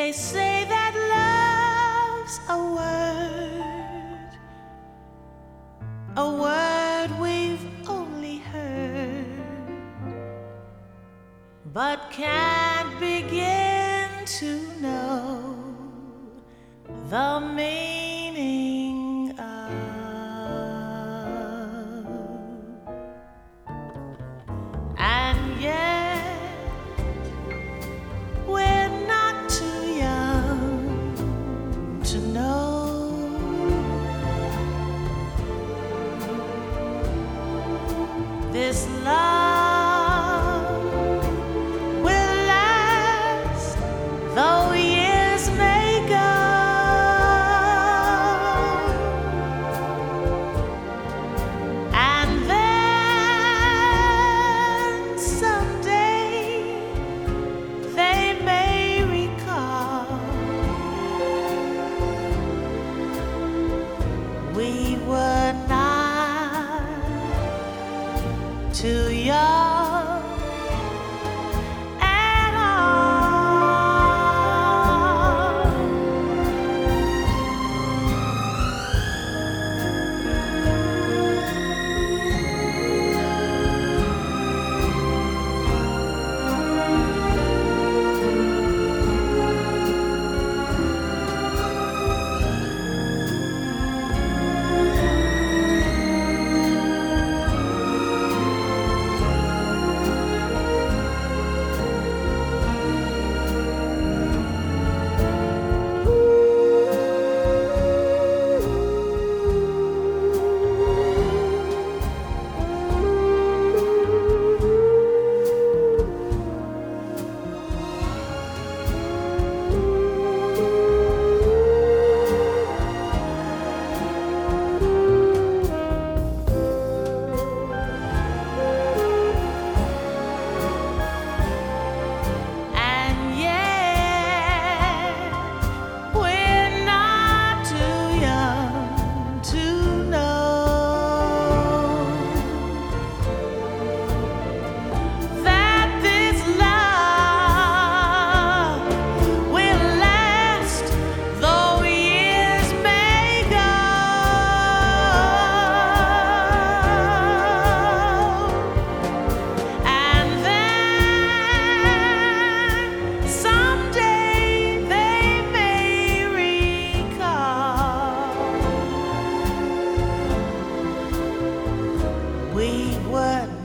They say that love's a word we've only heard, but can't begin to know the meaning of. And yet we're not too young to know this love will last, though years may go. And then someday they may recall we were not too young at all. We were